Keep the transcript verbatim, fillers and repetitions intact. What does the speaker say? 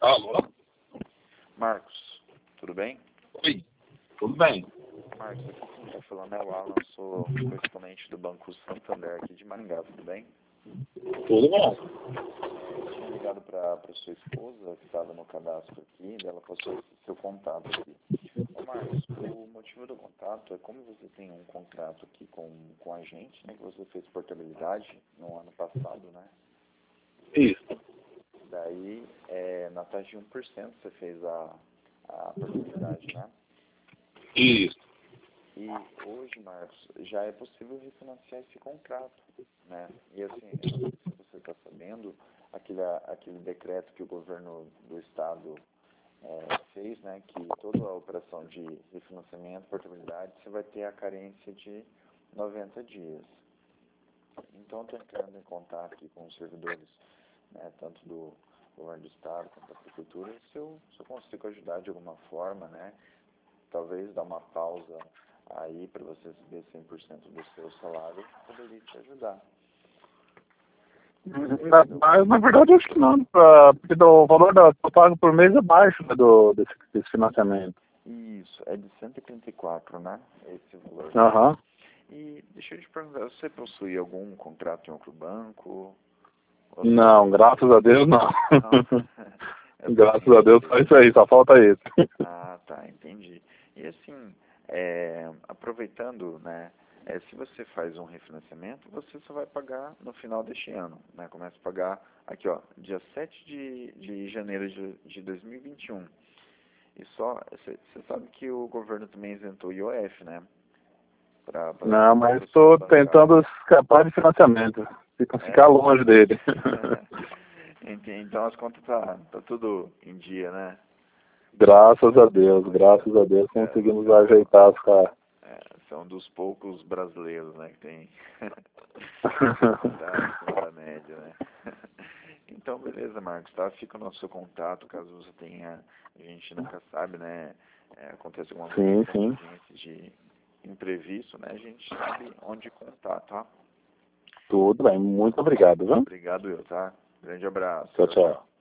Alô? Marcos, tudo bem? Oi, tudo bem? Marcos, aqui quem está falando é o Alan, sou correspondente do Banco Santander aqui de Maringá, tudo bem? Tudo bom. Eu tinha ligado para a sua esposa, que estava no cadastro aqui, e ela passou esse seu contato aqui. Ô Marcos, o motivo do contato é como você tem um contrato aqui com, com a gente, né, que você fez portabilidade no ano passado, né? Isso. Daí, é, na taxa de um por cento você fez a, a portabilidade, né? Isso. E hoje, Marcos, já é possível refinanciar esse contrato, né? E assim, eu não sei se você está sabendo, aquele, aquele decreto que o governo do estado é, fez, né, que toda a operação de refinanciamento, portabilidade, você vai ter a carência de noventa dias. Então, estou entrando em contato aqui com os servidores, né, tanto do governo do estado quanto da prefeitura, se eu, se eu consigo ajudar de alguma forma, né, talvez dar uma pausa aí para você receber cem por cento do seu salário, poderia te ajudar. Na, mas, na verdade, acho que não, pra, porque o valor da, que eu pago por mês é baixo, né, do, desse, desse financiamento. Isso, é de cento e trinta e quatro, né, esse valor. Aham. Uhum. E deixa eu te perguntar, você possui algum contrato em outro banco? Ou Não, graças a Deus não. não? Graças a Deus só isso aí, só falta isso. Ah, tá, entendi. E assim, é, aproveitando, né, é, se você faz um refinanciamento, você só vai pagar no final deste ano, né? Começa a pagar aqui, ó, dia sete de, de janeiro de, de dois mil e vinte e um. E só, você sabe que o governo também isentou o I O F, né? Pra, pra Não, mas pessoas estou bancárias. tentando escapar de financiamento. Fica, É? ficar longe dele. Então as contas tá, tá tudo em dia, né? Graças a Deus, graças a Deus É, conseguimos você é, um, ajeitar as caras. é, você é um dos poucos brasileiros, né, que tem tá acima da média, né? Então, beleza, Marcos, tá? Fica o nosso contato, caso você tenha, a gente nunca sabe, né? É, acontece alguma Sim, coisa, sim. emergência de imprevisto, né? A gente sabe onde contar, tá? Tudo bem, muito obrigado, viu? Obrigado eu, tá? Grande abraço. Tchau, tchau.